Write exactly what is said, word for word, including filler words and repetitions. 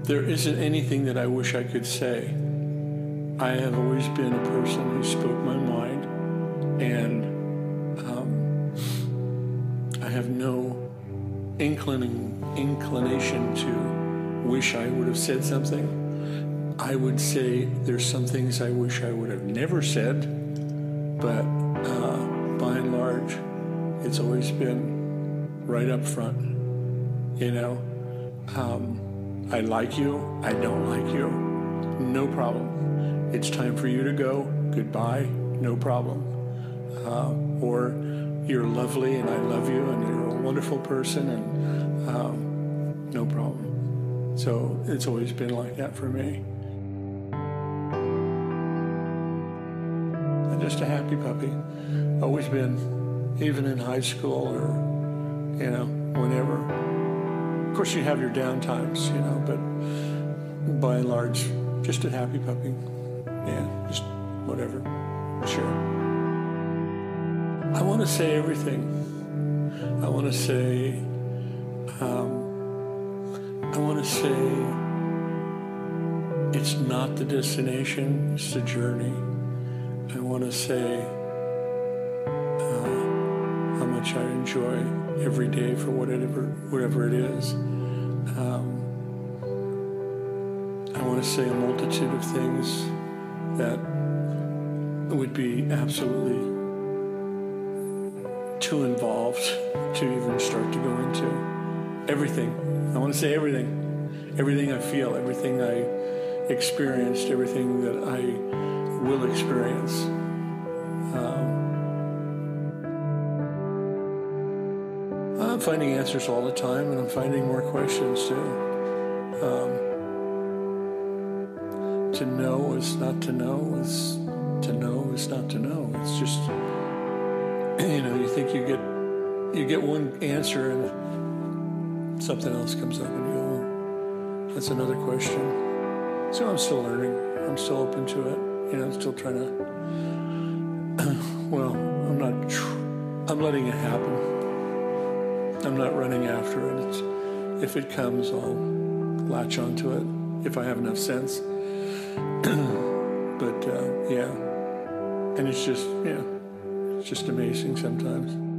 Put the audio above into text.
there isn't anything that I wish I could say. I have always been a person who spoke my mind, and um, I have no inclining, inclination to wish I would have said something. I would say there's some things I wish I would have never said, but uh, by and large, it's always been right up front. You know, um, I like you, I don't like you, no problem. It's time for you to go, goodbye, no problem. Uh, or you're lovely and I love you and you're a wonderful person, and um, no problem. So it's always been like that for me. I'm just a happy puppy, always been, even in high school or, you know, whenever. Of course, you have your down times, you know, but by and large, just a happy puppy. Yeah, just whatever, sure. I want to say everything. I want to say, um, I want to say it's not the destination, it's the journey. I want to say uh, how much I enjoy every day for whatever, whatever it is. Um, I want to say a multitude of things that would be absolutely too involved to even start to go into. Everything. I want to say everything. Everything I feel, everything I experienced, everything that I will experience. Um, I'm finding answers all the time, and I'm finding more questions too. Um, to know is not to know, is to know is not to know. It's just, you know, you think you get you get one answer and something else comes up and you go, oh, that's another question. So I'm still learning. I'm still open to it. You know, I'm still trying to, well, I'm not, tr- I'm letting it happen. I'm not running after it. It's, if it comes, I'll latch onto it if I have enough sense. But, uh, yeah. And it's just, yeah, it's just amazing sometimes.